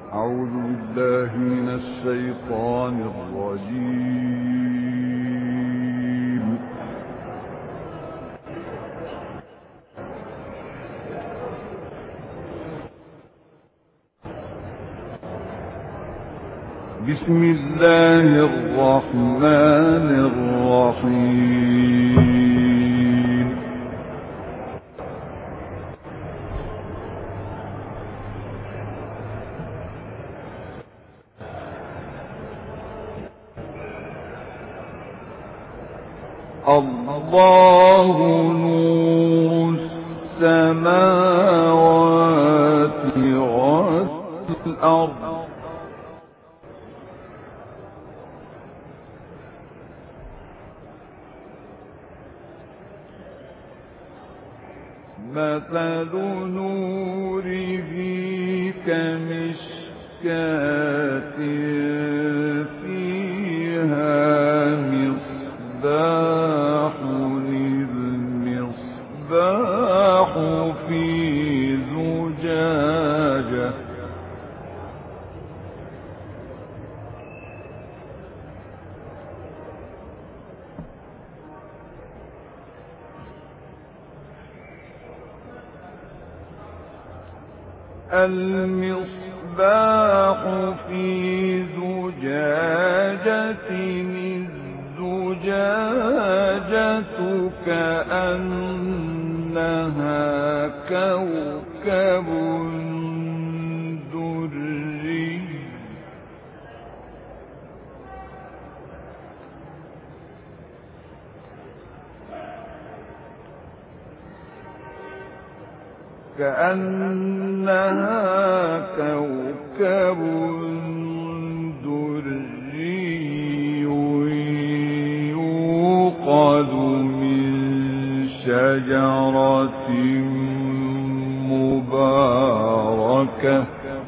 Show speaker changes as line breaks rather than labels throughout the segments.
أعوذ بالله من الشيطان الرجيم. بسم الله الرحمن الرحيم. الله نور السماوات والأرض مثل نوره كمشكاة فيها مصباح، المصباح في زجاجة المصباح في زجاجة، الزجاجة كأنها كوكب دري يوقد من شجرة مباركة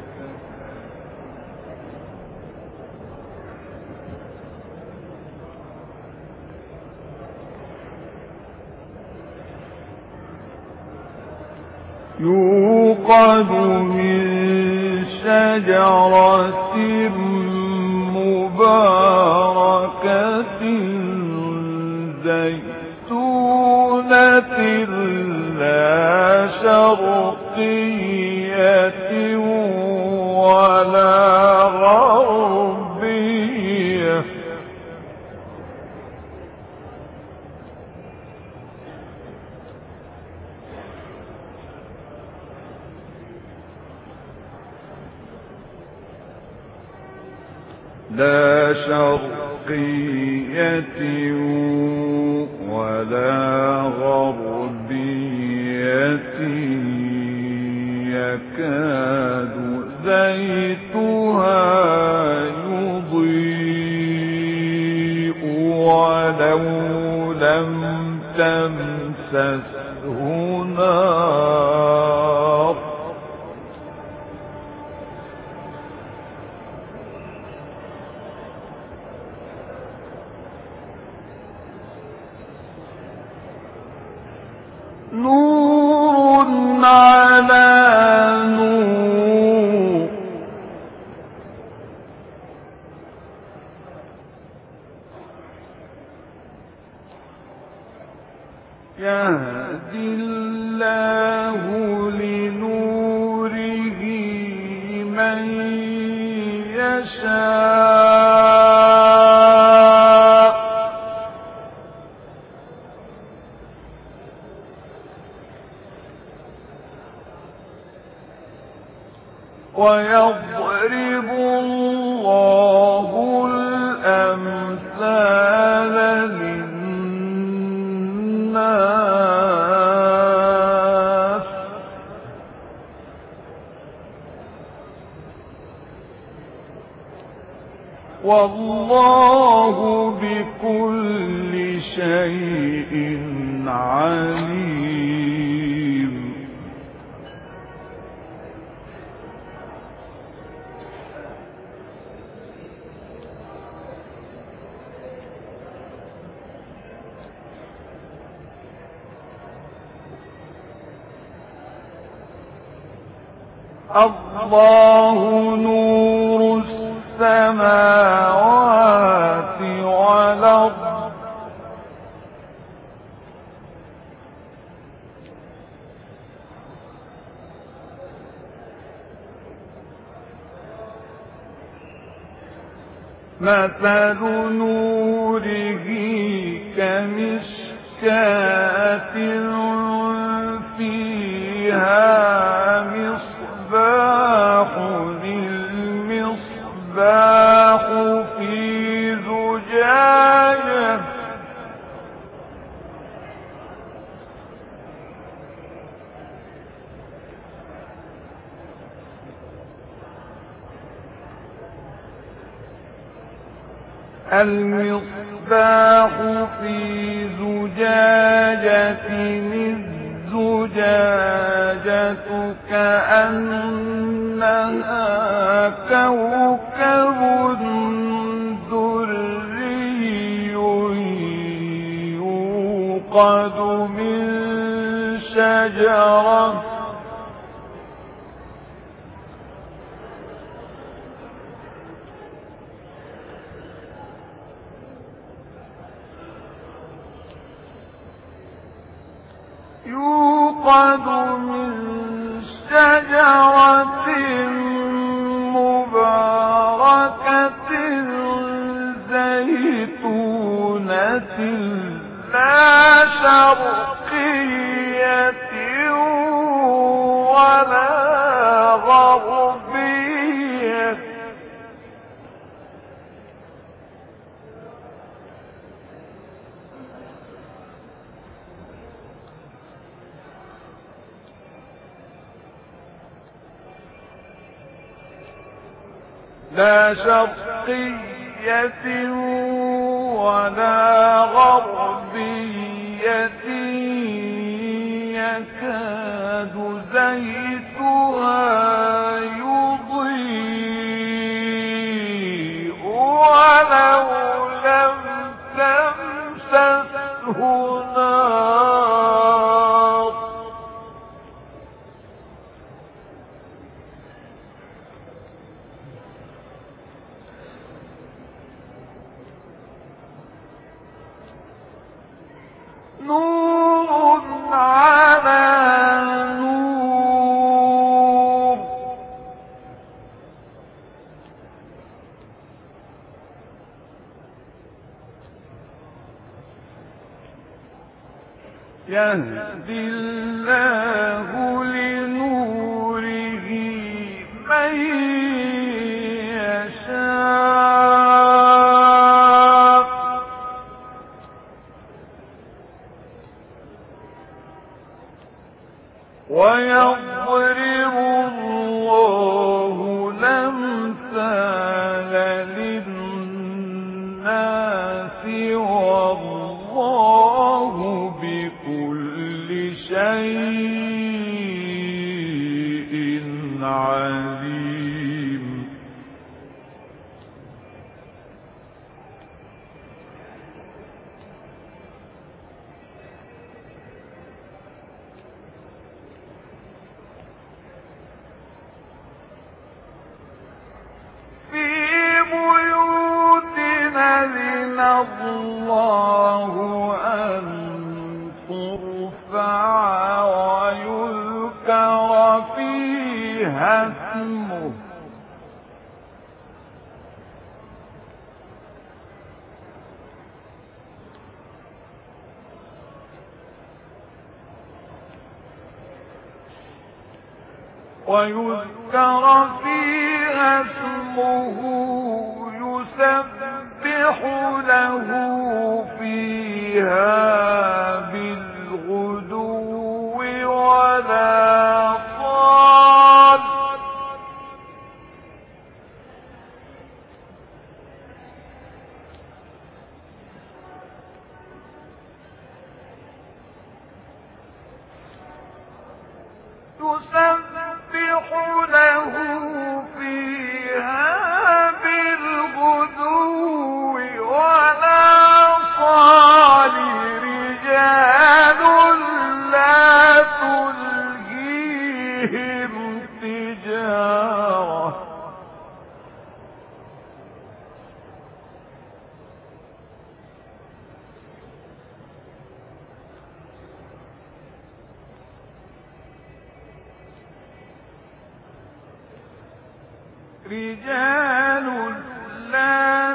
زيتونة لا شرقية ولا غربية يكاد زيتها يضيء ولو لم تمسسه نار نور على نور يهدي الله لنوره من يشاء ويضرب الله الأمثال للناس والله بكل شيء عليم. الله نور السماوات والأرض مثل نوره كمشكاة فيها مصباح المصباح في زجاجة المصباح في زجاجة الزجاجة كأنها كوكب دري يوقد من شجرة مباركة زيتونة لا شرقية ولا غربية لا شرقية ولا غربية يكاد زيتها يضيء ولو لم تمسسه نار نور على نور يهدي الله لنوره من يشاء ويضرب الله الأمثال للناس والله بكل شيء عليم أذن الله أن ترفع ويذكر فيها اسمه يسبح له فيها بالغدو ولا صال يسبح له فيها بالغدو ولا صال رجال لا تلهيهم تجارة رجال لا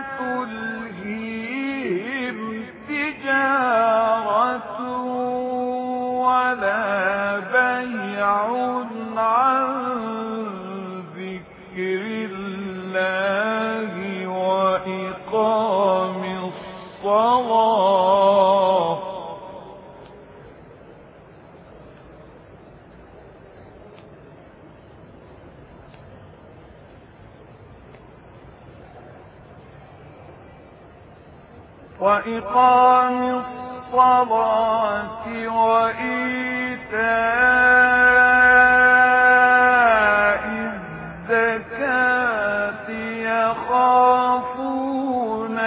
تلهيهم تجارة ولا بيع عن ذكر الله وإقام الصلاة وإيتاء الزكاة يخافون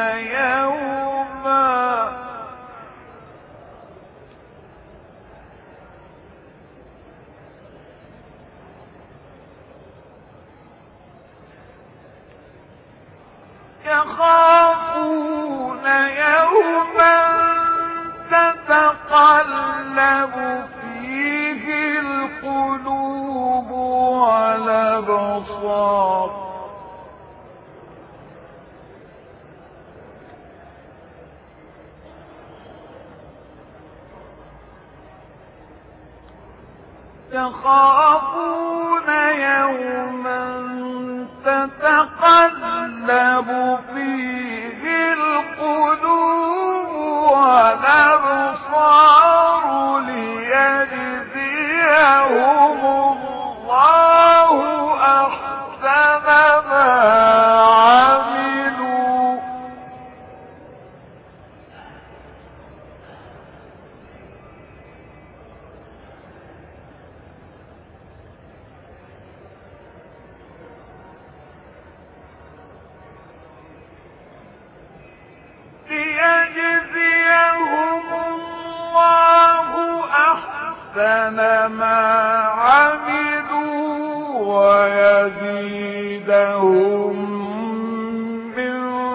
يوما تتقلب فيه القلوب والأبصار يخافون يوما تتقلب فيه القلوب والأبصار ليجزيهم الله أحسن ما عملوا ما عملوا ويزيدهم من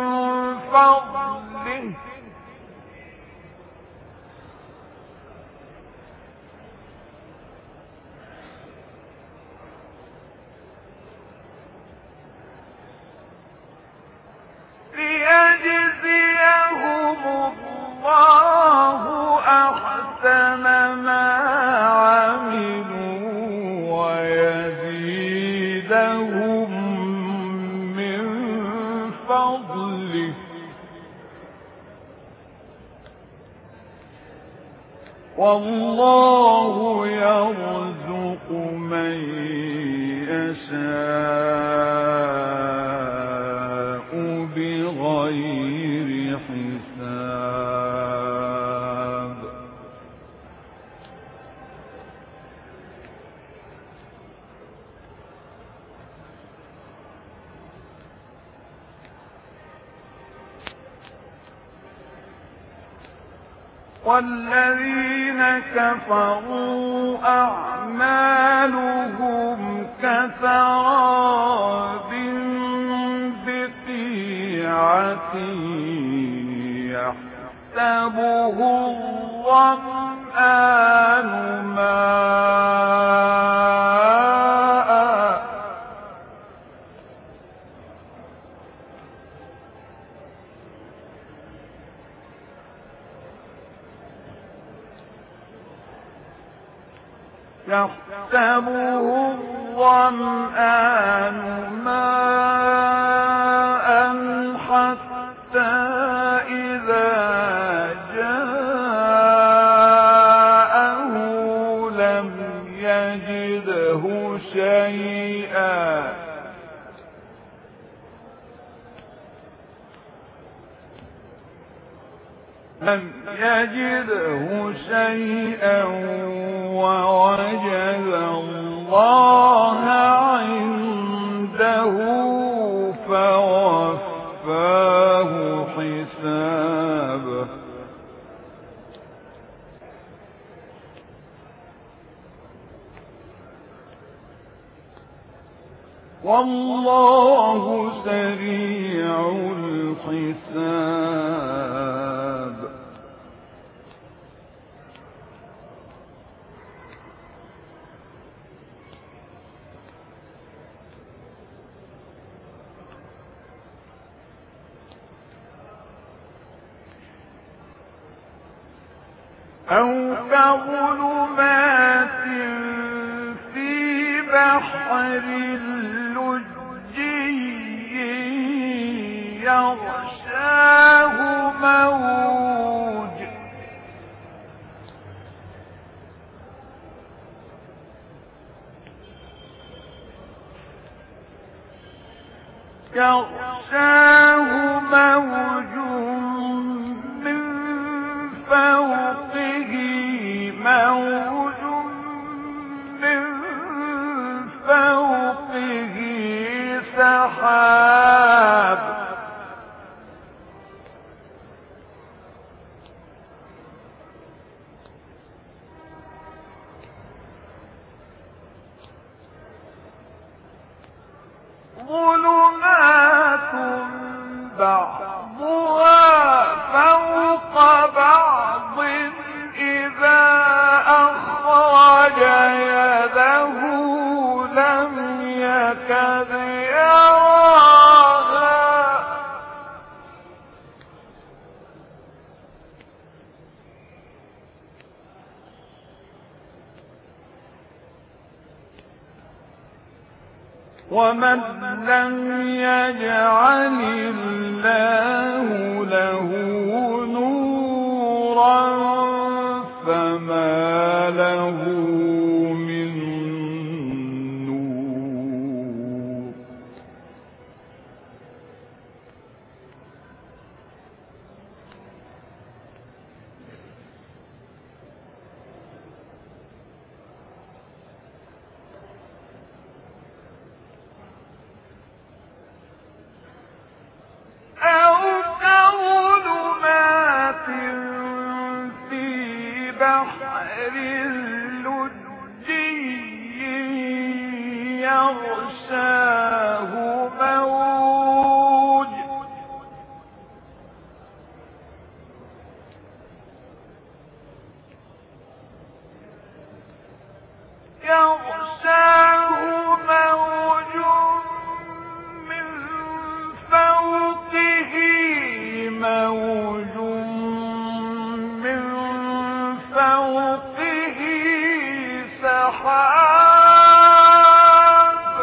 فضله ليجزيهم الله أحسن ما عملوا ويزيدهم من فضله والله يرزق من يشاء بغير حساب والذين كفروا أعمالهم كسراب بقيعة يحسبه الظمآن ماء حتى إذا جاءه لم يجده شيئا ووجد الله عنده فوفاه حسابه والله سريع الحساب أو كظلمات في بحر لجي يغشاه موج من فوقه موج من فوقه سحاب ظلمات بعضها فوق بعض إذا أخرج يده لم يكد يراها ومن لم يجعل الله له نورا فما له من نور أو كظلمات في بحر لجي يغشاه موج من فوقه موج من فوقه سحاب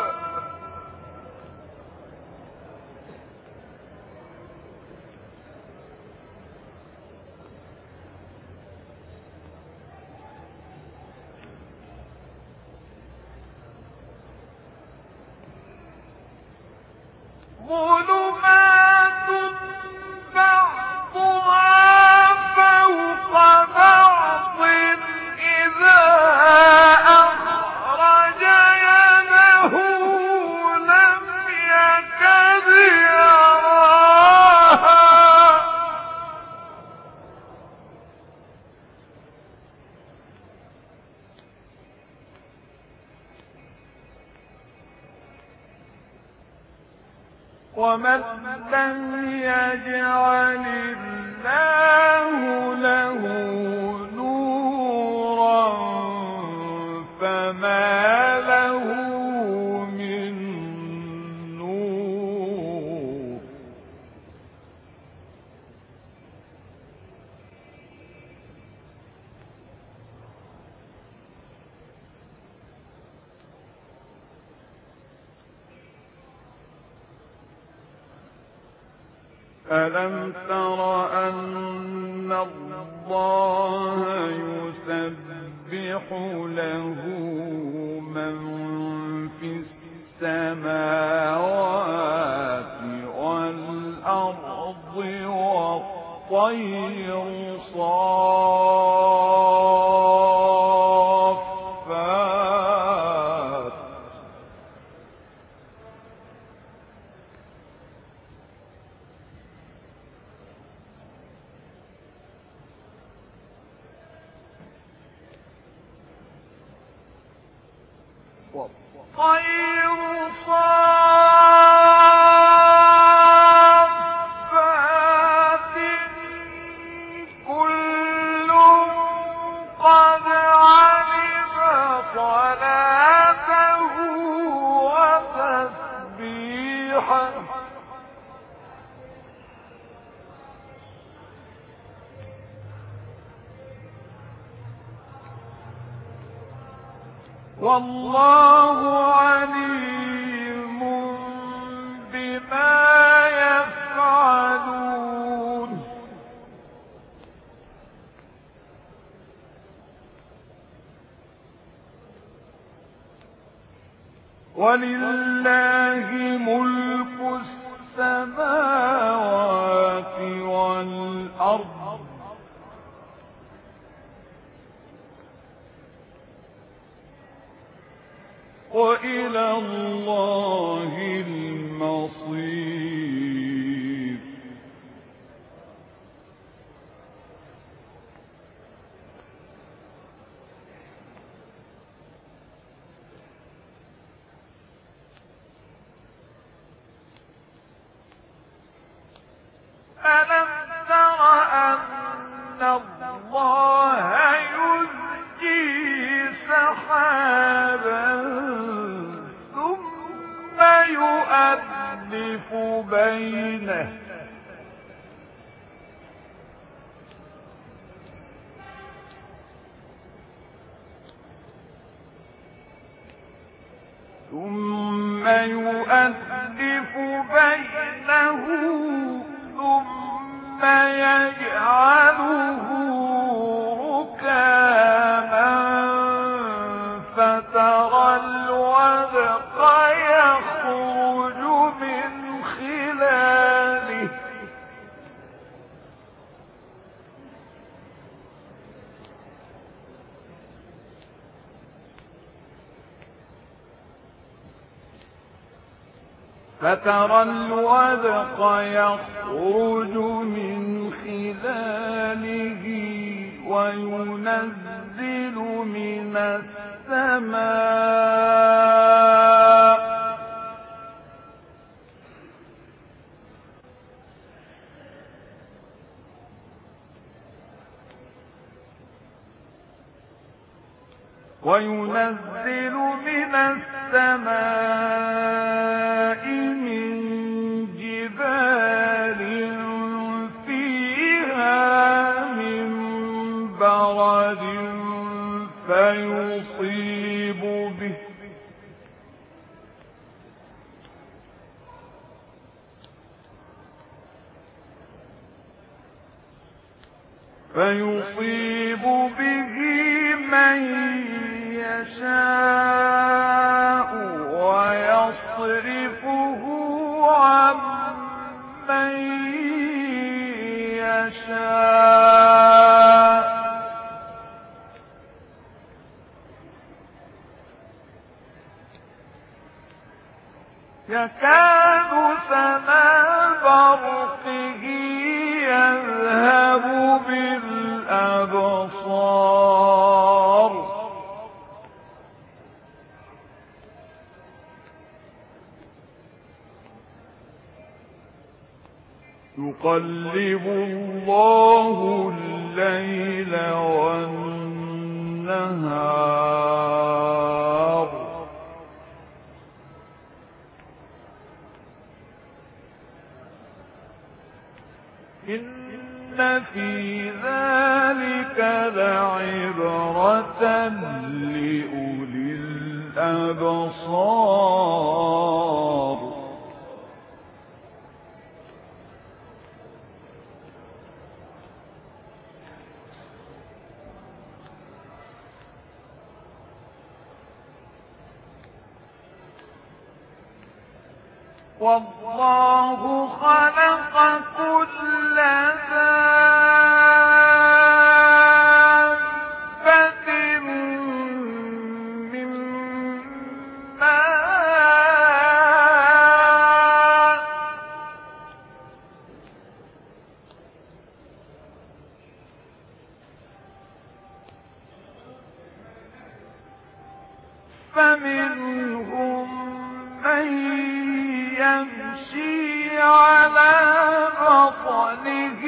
ظلمات بعضها فوق بعض إذا أخرج يده لم يكد يراها ومن لم يجعل الله له نورا فما له من نور ألم تر أن الله يسبح له من في السماوات والأرض والطير صافات والطير صافات كل قد علم صلاته وتسبيحه والله عليم بما يفعلون ولله ملك السماوات والأرض وإلى الله المصير ألم تر أن الله يزجي سحابا ثم يؤلف بينه ثم يجعله ركاما فترى الودق يخرج من خلاله وينزل من السماء من جبال فيها من برد فيصيب به من يشاء ويصرفه عن من يشاء يكاد سنا برقه يذهب بالأبصار يقلب الله الليل والنهار إن في ذلك لعبرة لأولي الأبصار والله خلق كل دابة من ماء فمنهم يمشي على بطنه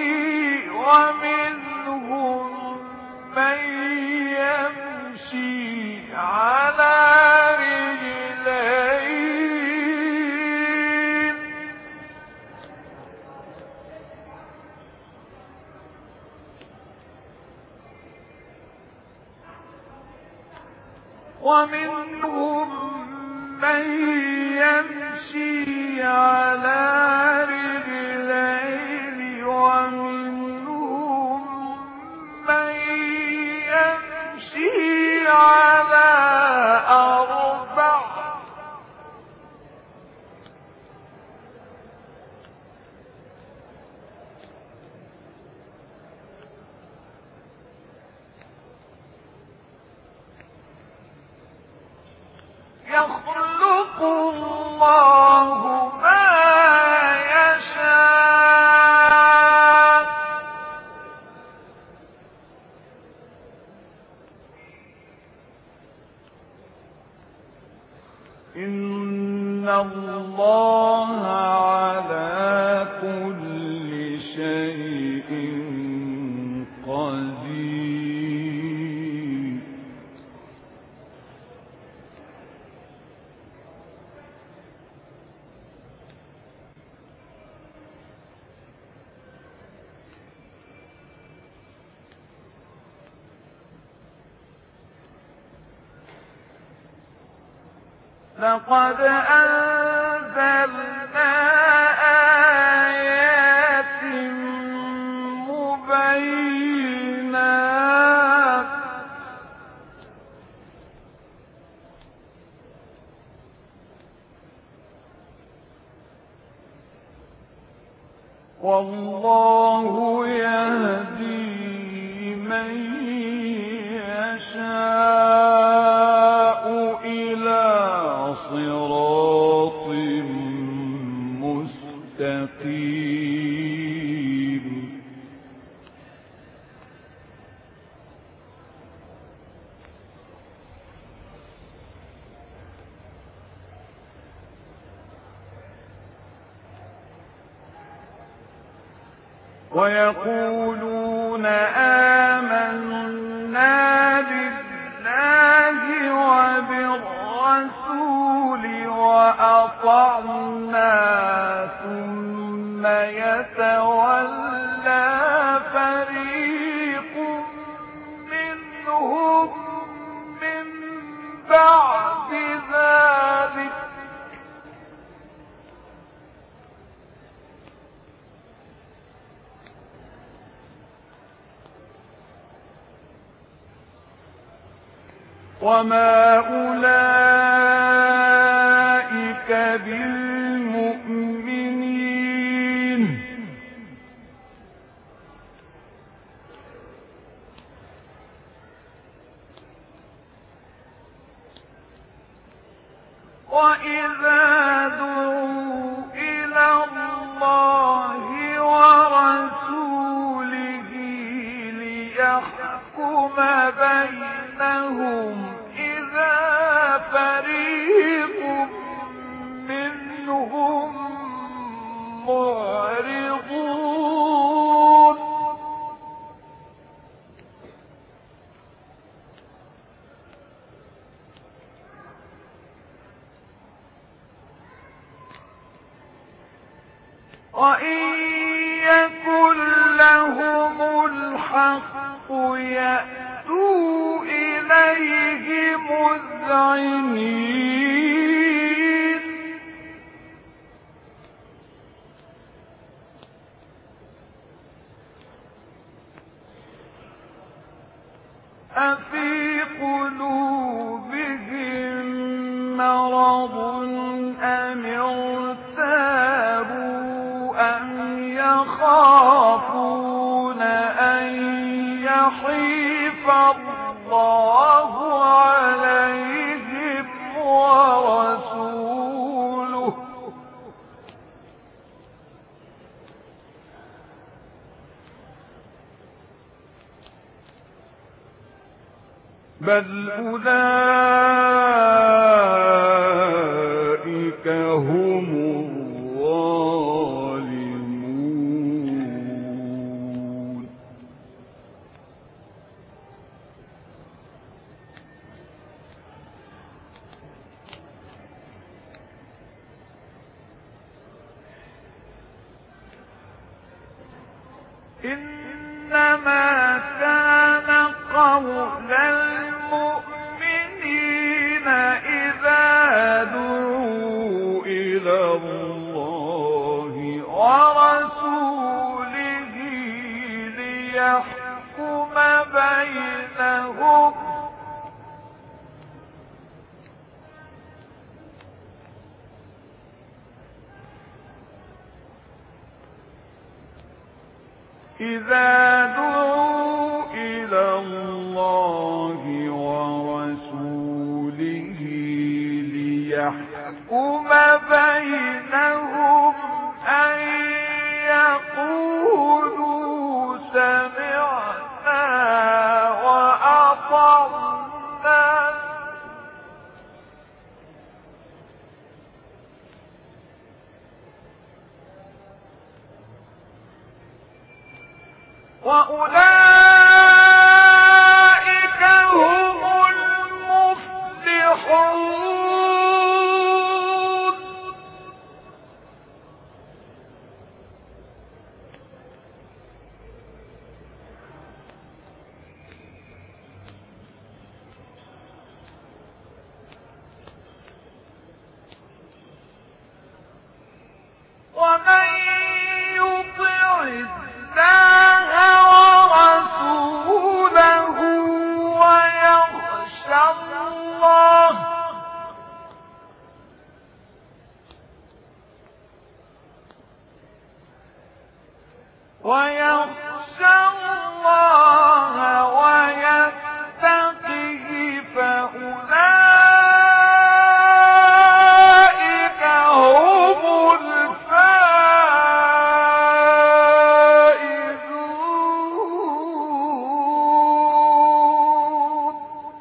ومنهم من يمشي على رجلين ومنهم من يمشي على رجلين ومنهم من يمشي على أربع يخلق الله ما يشاء إن الله على كل شيء قدير لقد أنزلنا آيات مبينات والله يهدي من يشاء إلى صراط مستقيم ويقولون آمنا بالله وبالرسول وأطعنا ثم يتولى فريق منهم من بعد ذلك وما أولئك بالمؤمنين وإذا دعوا إلى الله ورسوله ليحكم بينهم إذا فريق منهم معرضون وإن يكن لهم الحق يأتوا إليه مذعنين أفي قلوبهم مرض أم ارتابوا أم يخافون أن يحيف الله عليهم ورسوله بل أولئك هم إنما كان قول المؤمنين إذا دعوا إلى الله ورسوله ليحكم بينهم إذا دعوا إلى الله ورسوله ليحكم بينهم أن يقولوا سمعنا وأطعنا وأولئك هم المفلحون ومن يطع الله ورسوله ويخشى الله ويتقه فأولئك هم الفائزون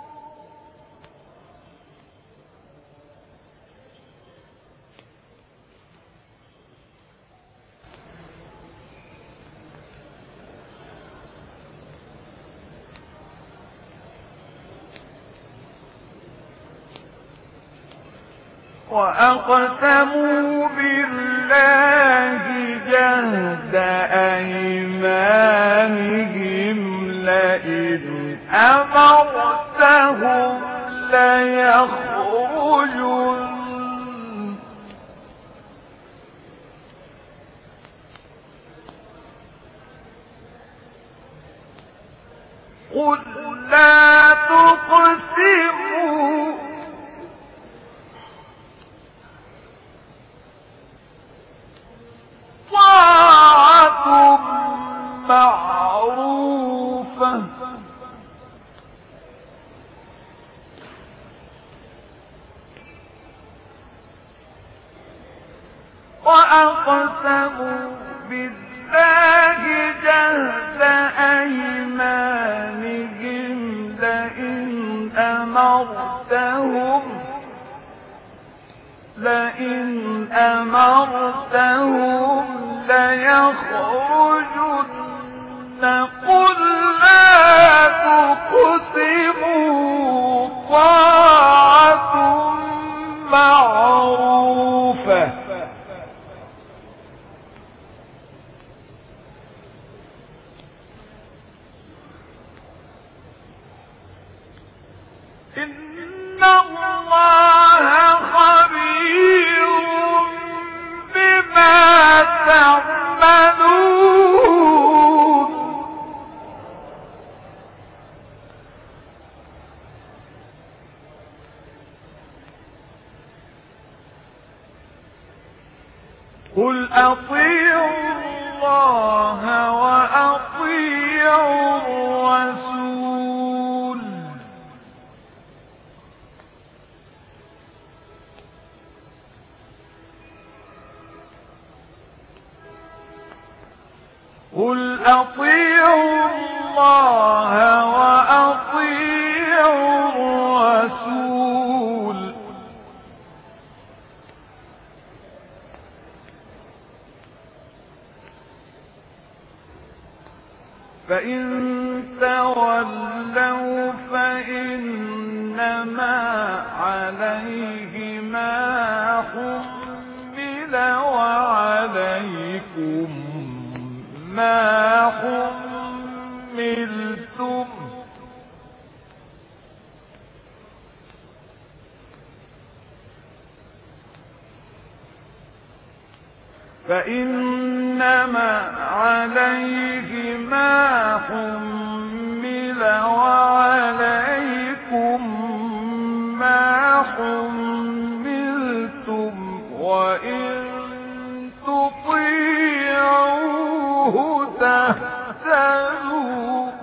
وأقسموا بالله جهد أيمانهم لئن أمرتهم ليخرجن قل لا تقسموا طاعة معروفة وأقسموا بالله جهد أيمانهم لئن أمرتهم ليخرجن قل لا تقسموا طاعة معروفة إن الله خبير بما تعملون قل أطيعوا الله وأطيعوا الرسول قل أطيعوا الله وأطيعوا الرسول فإن تولوا فإنما عليه ما حمل وعليكم ما حملتم فإنما عليه ما حمل وعليكم ما حملتم وإن تطيعوه تهتدوا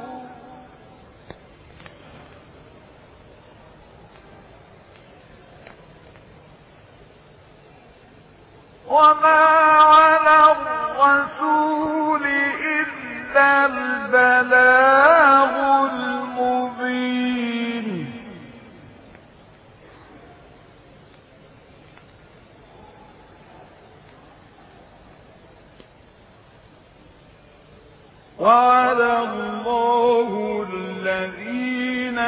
وما على الرسول إلا البلاغ المبين وعد الله الذين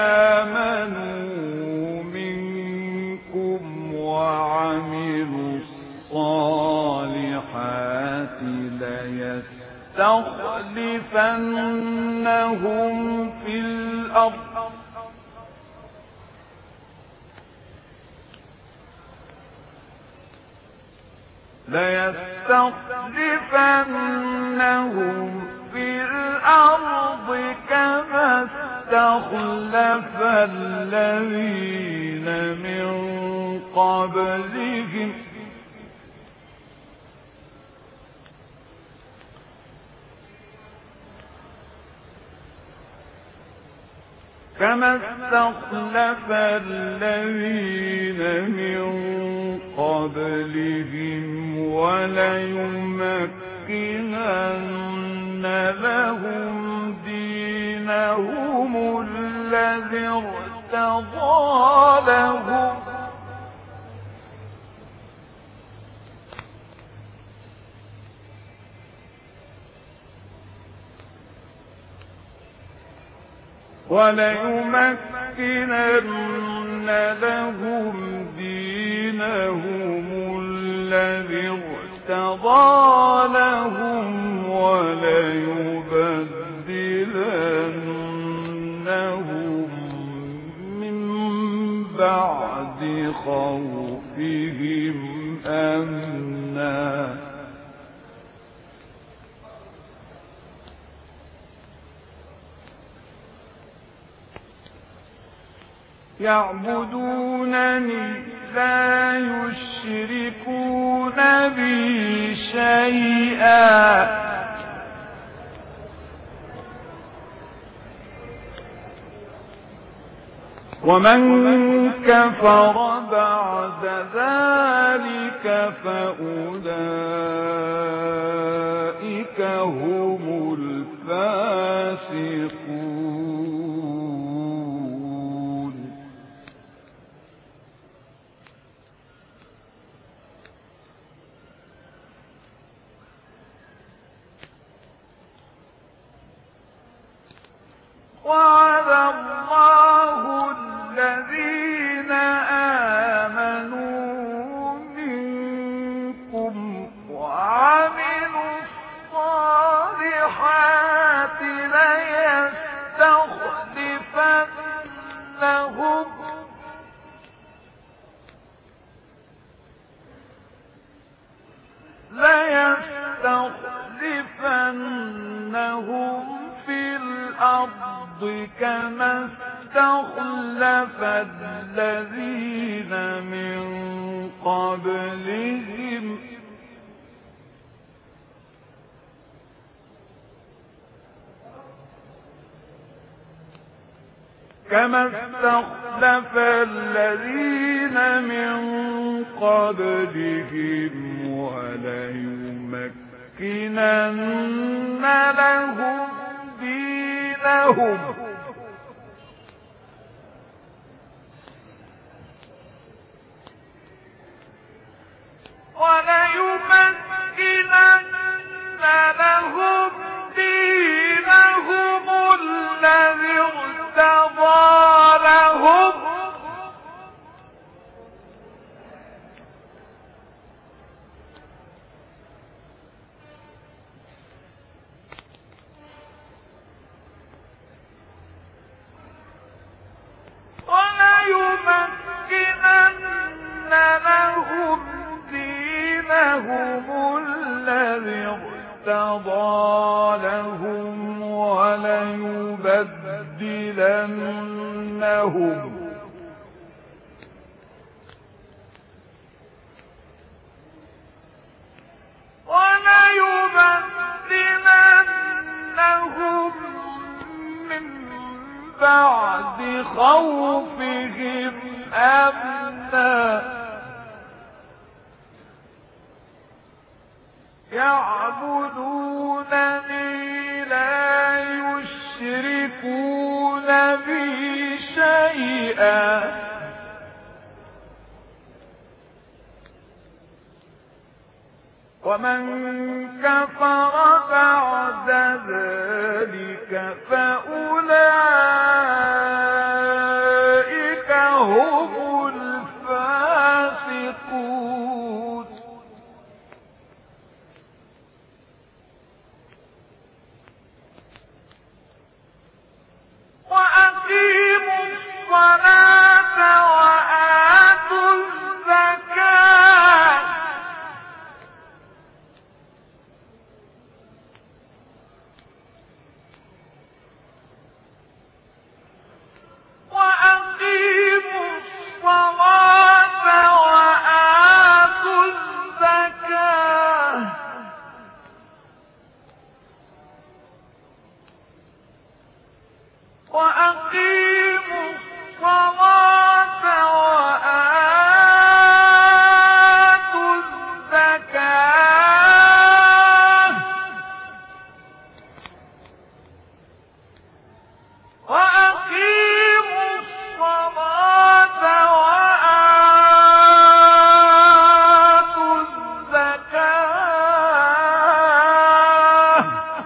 آمنوا منكم وعملوا الصالحات ليستخلفنهم في الأرض كما استخلف الذين من قبلهم وليمكنن لهم دينهم الذي ارتضى لهم الذي ارتضى لهم وليبدلنهم من بعد خوفهم أمنا يعبدونني لا يشركون بي شيئا ومن كفر بعد ذلك فأولئك هم الفاسقون وعد الله الذين آمنوا منكم وعملوا الصالحات ليستخلفنهم في الأرض كما استخلف الذين من قبلهم وليمكنن لهم دينهم الذي ارتضى لهم دينهم الذي ارتضى لهم وليبدلنهم من بعد خوفهم أمنا يعبدونني لا يشركون بي شيئا ومن كفر بعد ذلك فأولئك هم الفاسقون وأقيموا الصلاة وآتوا الزكاة وأقيموا الصلاة وآتوا الزكاة وأقيموا الصلاة وآتوا الزكاة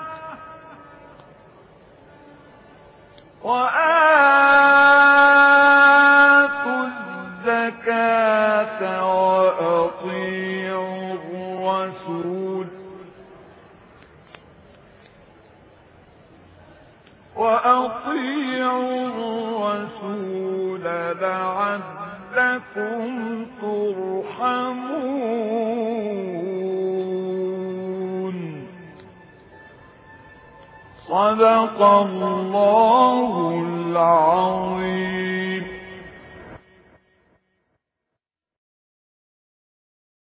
وآتوا الزكاة وأطيعوا الرسول لعلكم ترحمون صدق الله العظيم.